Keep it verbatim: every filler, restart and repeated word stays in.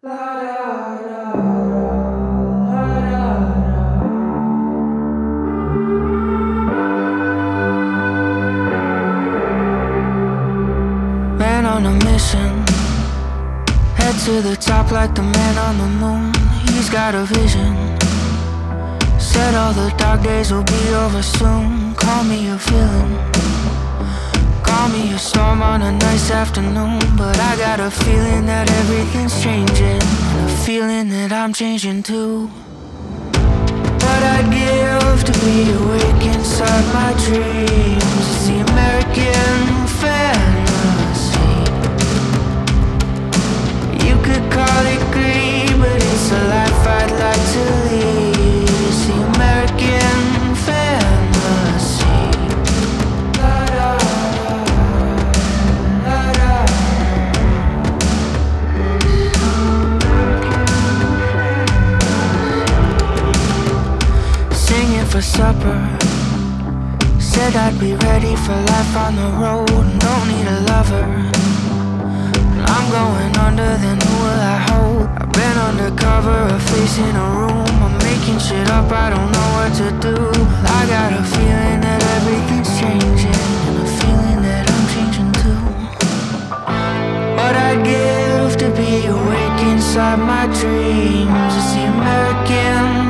Man on a mission, head to the top like the man on the moon. He's got a vision, said all the dark days will be over soon. Call me a villain, call me a storm on a nice afternoon. But I got a feeling that everything's changing, and a feeling that I'm changing too. What I'd give to be awake inside my dreams. It's the American fantasy. You could call it greed, but it's a life I'd like to lead. It's the American fantasy. La da, la da. Singing for supper, said I'd be ready for life on the road. Don't need a lover, I'm going under, then who will I hold? I've been undercover, a face in a room. I'm making shit up, I don't know what to do. I got a feeling that everything's changing, and a feeling that I'm changing too. What I'd give to be awake inside my dreams. It's the American